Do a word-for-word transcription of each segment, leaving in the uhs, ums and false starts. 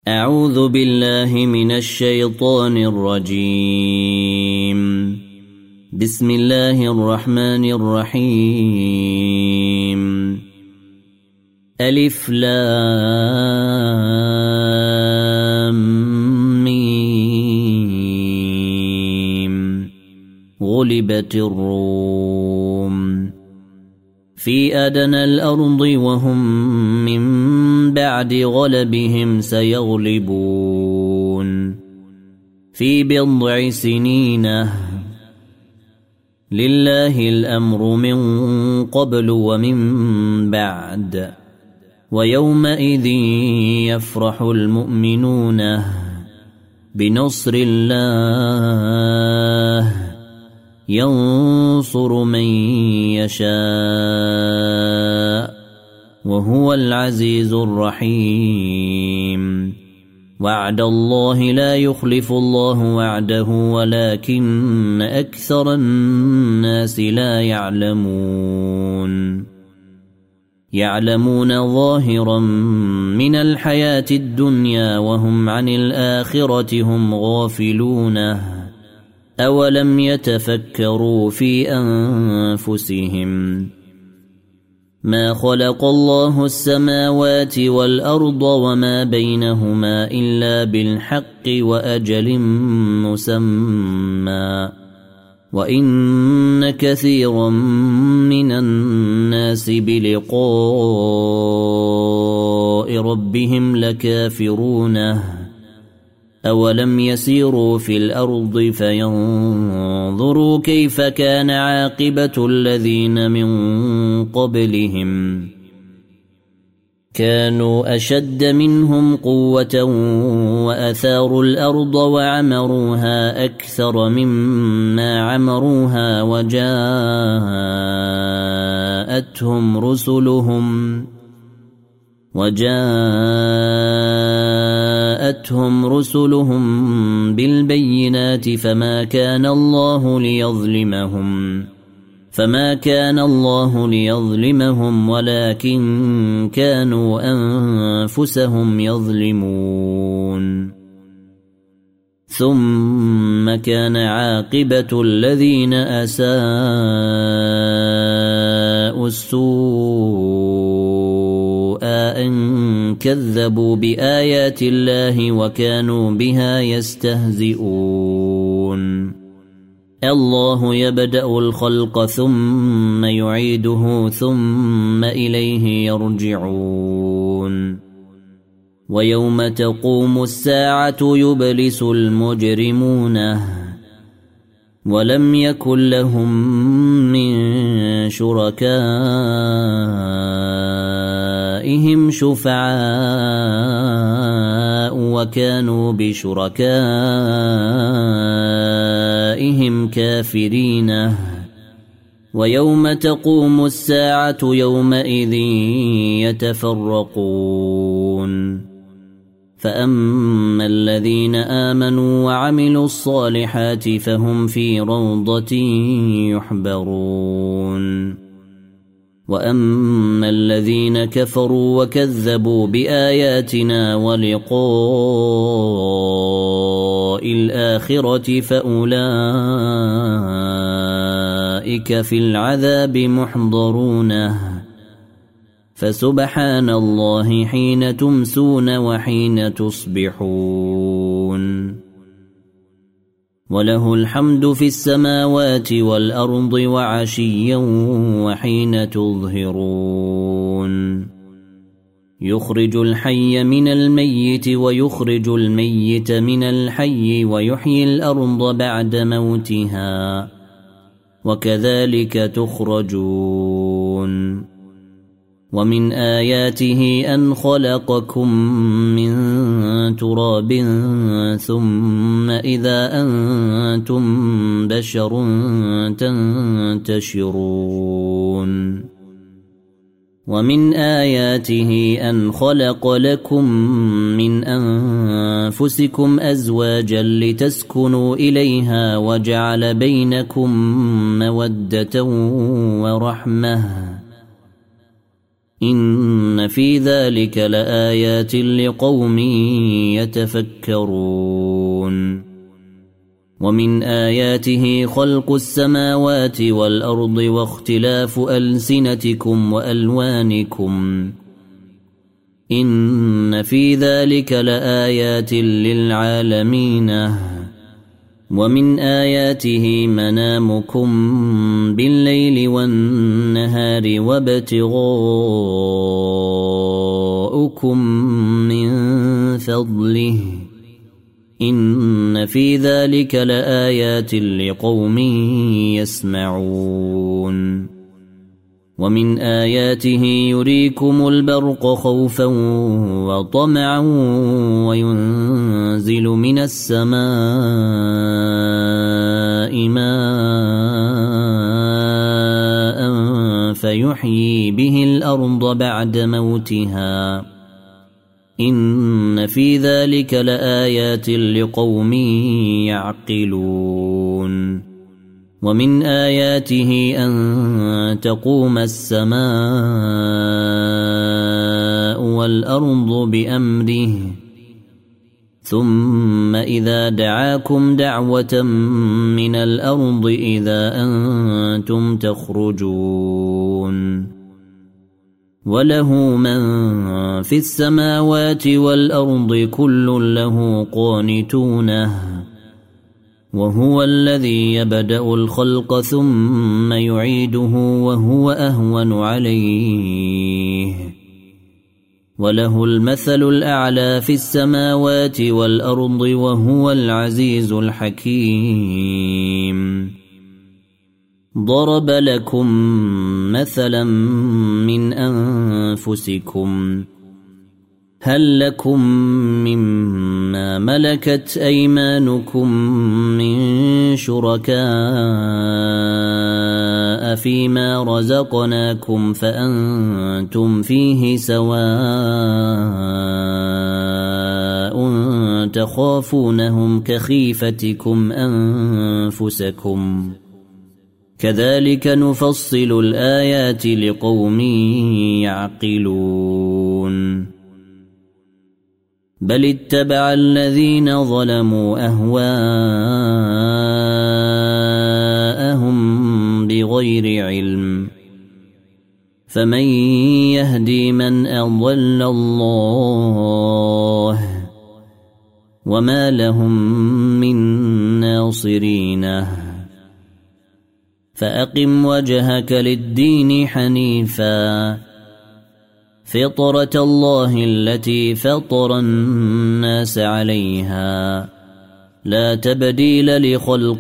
أعوذ بالله من الشيطان الرجيم. بسم الله الرحمن الرحيم. ألف لام ميم. غلبت الروم في أدنى الأرض وهم من بعد غلبهم سيغلبون في بضع سنين. لله الأمر من قبل ومن بعد ويومئذ يفرح المؤمنون بنصر الله ينصر من يشاء وهو العزيز الرحيم. وعد الله لا يخلف الله وعده ولكن أكثر الناس لا يعلمون. يعلمون ظاهرا من الحياة الدنيا وهم عن الآخرة هم غافلون. أولم يتفكروا في أنفسهم ما خلق الله السماوات والأرض وما بينهما إلا بالحق وأجل مسمى وإن كثيرا من الناس بلقاء ربهم لكافرون. أولم يسيروا في الأرض فينظروا كيف كان عاقبة الذين من قبلهم كانوا أشد منهم قوة وأثاروا الأرض وعمروها أكثر مما عمروها وجاءتهم رسلهم وجاءتهم رسلهم بالبينات فما كان الله ليظلمهم فما كان الله ليظلمهم ولكن كانوا أنفسهم يظلمون. ثم كان عاقبة الذين أساءوا السوء أن كذبوا بآيات الله وكانوا بها يستهزئون. الله يبدأ الخلق ثم يعيده ثم إليه يرجعون. ويوم تقوم الساعة يبلس المجرمون ولم يكن لهم من شركائهم شفعاء وكانوا بشركائهم كافرين. ويوم تقوم الساعة يومئذ يتفرقون. فأما الذين آمنوا وعملوا الصالحات فهم في روضة يحبرون. وأما الذين كفروا وكذبوا بآياتنا ولقاء الآخرة فأولئك في العذاب محضرون. فسبحان الله حين تمسون وحين تصبحون. وله الحمد في السماوات والأرض وعشيا وحين تظهرون. يخرج الحي من الميت ويخرج الميت من الحي ويحيي الأرض بعد موتها وكذلك تخرجون. ومن آياته أن خلقكم من تراب ثم إذا أنتم بشر تنتشرون. ومن آياته أن خلق لكم من أنفسكم أزواجا لتسكنوا إليها وجعل بينكم مودة ورحمة إن في ذلك لآيات لقوم يتفكرون ومن آياته خلق السماوات والأرض واختلاف ألسنتكم وألوانكم إن في ذلك لآيات للعالمين ومن آياته منامكم بالليل والنهار وابتغاؤكم من فضله إن في ذلك لآيات لقوم يسمعون ومن آياته يريكم البرق خوفا وطمعا وينزل من السماء ماء فيحيي به الأرض بعد موتها إن في ذلك لآيات لقوم يعقلون ومن آياته أن تقوم السماء والأرض بأمره ثم إذا دعاكم دعوة من الأرض إذا أنتم تخرجون وله من في السماوات والأرض كل له قانتونه وهو الذي يبدأ الخلق ثم يعيده وهو أهون عليه وله المثل الأعلى في السماوات والأرض وهو العزيز الحكيم ضرب لكم مثلا من أنفسكم هل لكم مما ملكت أيمانكم من شركاء فيما رزقناكم فأنتم فيه سواء تخافونهم كخيفتكم أنفسكم كذلك نفصل الآيات لقوم يعقلون بل اتبع الذين ظلموا أهواءهم بغير علم فمن يهدي من أضل الله وما لهم من ناصرين فأقم وجهك للدين حنيفا فطرة الله التي فطر الناس عليها لا تبديل لخلق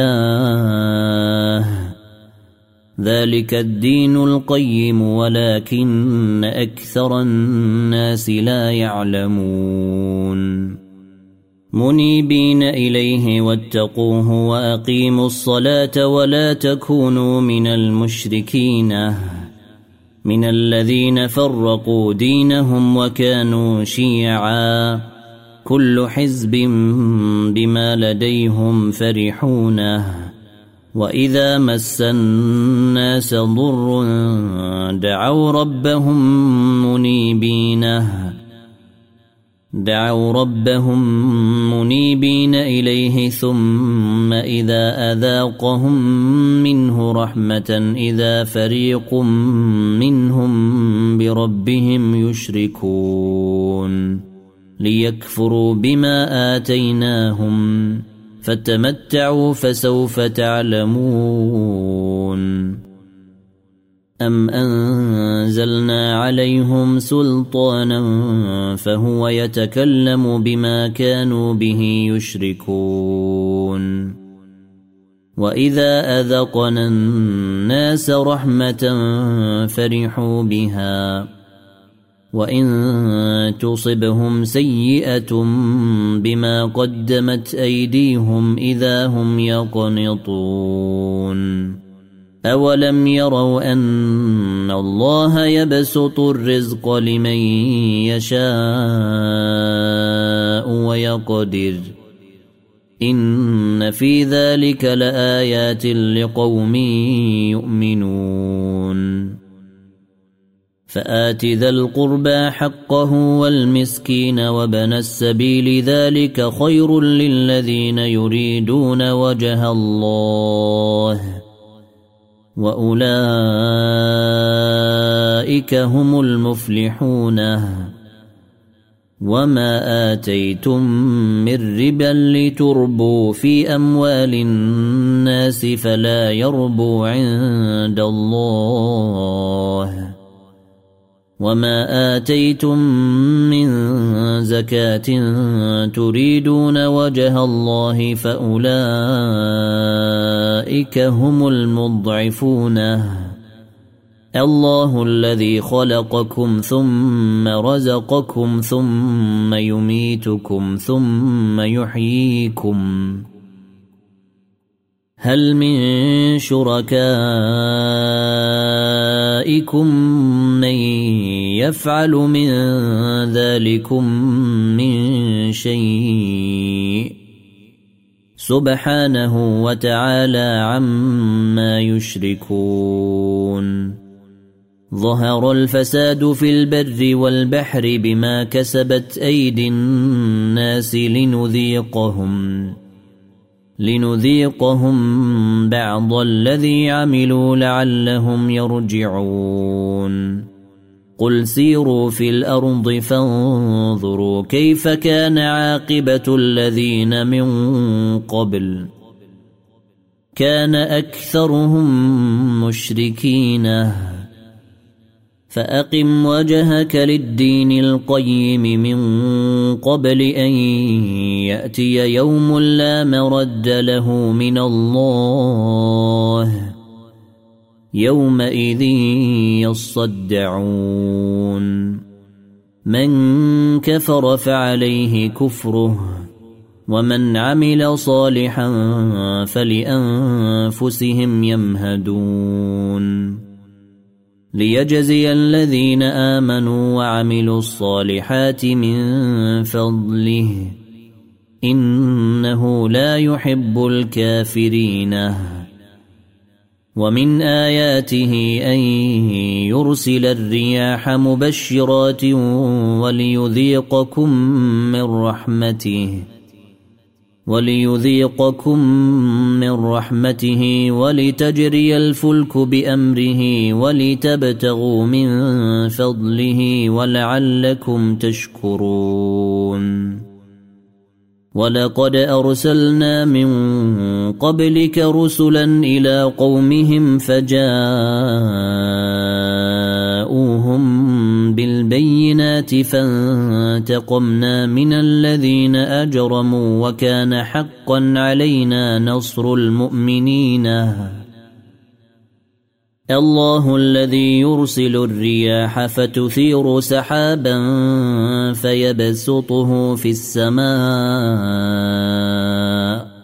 الله ذلك الدين القيم ولكن أكثر الناس لا يعلمون منيبين إليه واتقوه وأقيموا الصلاة ولا تكونوا من المشركين من الذين فرقوا دينهم وكانوا شيعا كل حزب بما لديهم فرحون وإذا مس الناس ضر دعوا ربهم منيبين دعوا ربهم منيبين إليه ثم إذا أذاقهم منه رحمة إذا فريق منهم بربهم يشركون ليكفروا بما آتيناهم فتمتعوا فسوف تعلمون أم أنزلنا عليهم سلطانا فهو يتكلم بما كانوا به يشركون وإذا أذقنا الناس رحمة فرحوا بها وإن تصبهم سيئة بما قدمت أيديهم إذا هم يقنطون أولم يروا أن الله يبسط الرزق لمن يشاء ويقدر إن في ذلك لآيات لقوم يؤمنون فآت ذا القربى حقه والمسكين وابن السبيل ذلك خير للذين يريدون وجه الله وأولئك هم المفلحون. وما آتيتم من ربا لتربوا في أموال الناس فلا يربو عند الله وما آتيتم من زكاة تريدون وجه الله فأولئك هم المضعفون. الله الذي خلقكم ثم رزقكم ثم يميتكم ثم يحييكم. هل من شركائكم من يفعل من ذلكم من شيء سبحانه وتعالى عما يشركون. ظهر الفساد في البر والبحر بما كسبت أيدي الناس لنذيقهم لنذيقهم بعض الذي عملوا لعلهم يرجعون. قل سيروا في الأرض فانظروا كيف كان عاقبة الذين من قبل كان أكثرهم مشركين. فأقم وجهك للدين القيم من قبل أن يأتي يوم لا مرد له من الله يومئذ يصدعون. من كفر فعليه كفره ومن عمل صالحا فلأنفسهم يمهدون. ليجزي الذين آمنوا وعملوا الصالحات من فضله إنه لا يحب الكافرين. ومن آياته أن يرسل الرياح مبشرات وليذيقكم من رحمته وليذيقكم من رحمته ولتجري الفلك بأمره ولتبتغوا من فضله ولعلكم تشكرون. ولقد أرسلنا من قبلك رسلا إلى قومهم فجاءوهم بالبينات فانتقمنا من الذين أجرموا وكان حقا علينا نصر المؤمنين. الله الذي يرسل الرياح فتثير سحابا فيبسطه في السماء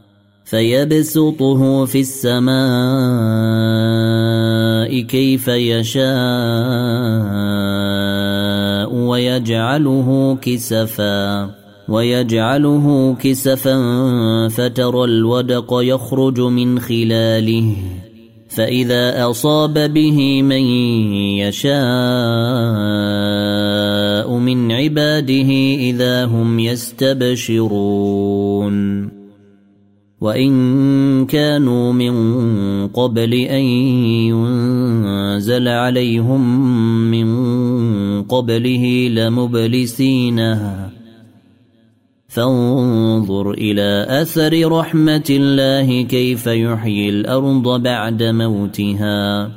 فيبسطه في السماء كيف يشاء ويجعله كسفا ويجعله كسفا فترى الودق يخرج من خلاله فإذا أصاب به من يشاء من عباده إذا هم يستبشرون. وإن كانوا من قبل أن ينزل عليهم من قبله لمبلسين. فانظر إلى أثر رحمة الله كيف يحيي الأرض بعد موتها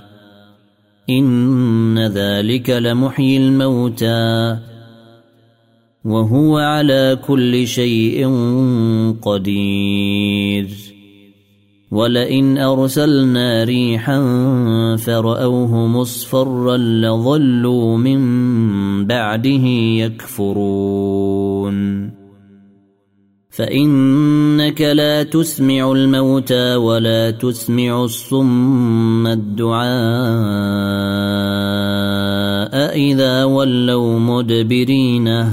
إن ذلك لمحيي الموتى وهو على كل شيء قدير. ولئن أرسلنا ريحا فرأوه مصفرا لظلوا من بعده يكفرون. فإنك لا تسمع الموتى ولا تسمع الصم الدعاء إذا ولوا مدبرين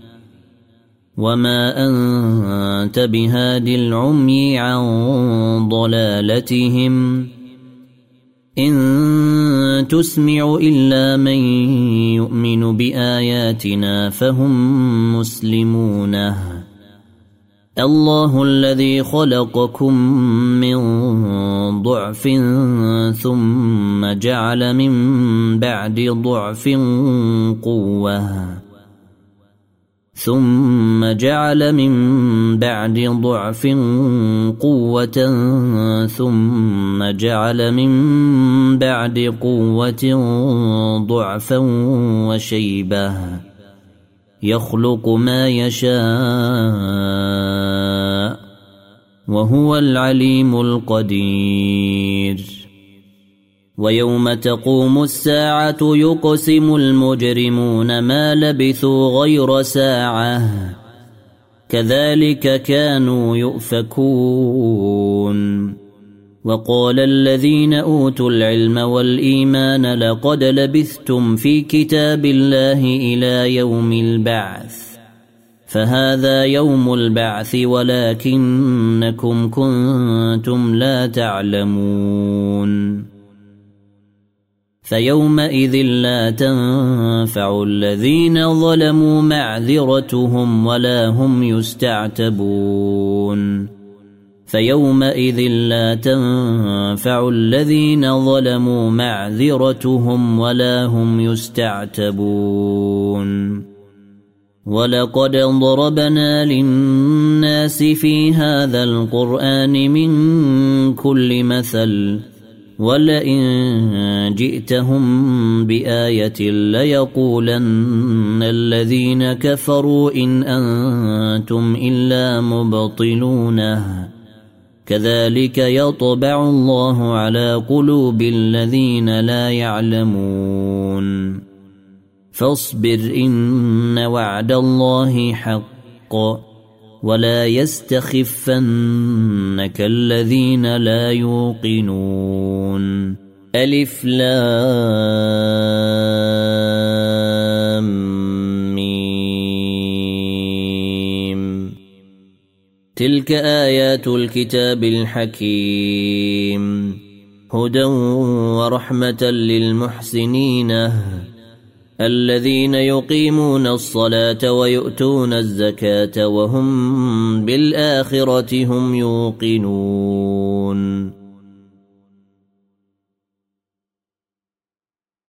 وما أنت بهاد العمي عن ضلالتهم إن تسمع إلا من يؤمن بآياتنا فهم مسلمون الله الذي خلقكم من ضعف ثم جعل من بعد ضعف قوة ثم جعل من بعد ضعف قوة ثم جعل من بعد قوة ضعفا وشيبة يخلق ما يشاء وهو العليم القدير ويوم تقوم الساعة يقسم المجرمون ما لبثوا غير ساعة كذلك كانوا يؤفكون وقال الذين أوتوا العلم والإيمان لقد لبثتم في كتاب الله إلى يوم البعث فهذا يوم البعث ولكنكم كنتم لا تعلمون فيومئذ لا تنفع الذين ظلموا معذرتهم ولا هم يستعتبون فيومئذ لا تنفع الذين ظلموا معذرتهم ولا هم يستعتبون ولقد ضربنا للناس في هذا القرآن من كل مثل ولئن جئتهم بآية ليقولن الذين كفروا إن أنتم إلا مبطلون كذلك يطبع الله على قلوب الذين لا يعلمون فاصبر إن وعد الله حق ولا يستخفنك الذين لا يوقنون ألف لام ميم تلك آيات الكتاب الحكيم هدى ورحمة للمحسنين الذين يقيمون الصلاة ويؤتون الزكاة وهم بالآخرة هم يوقنون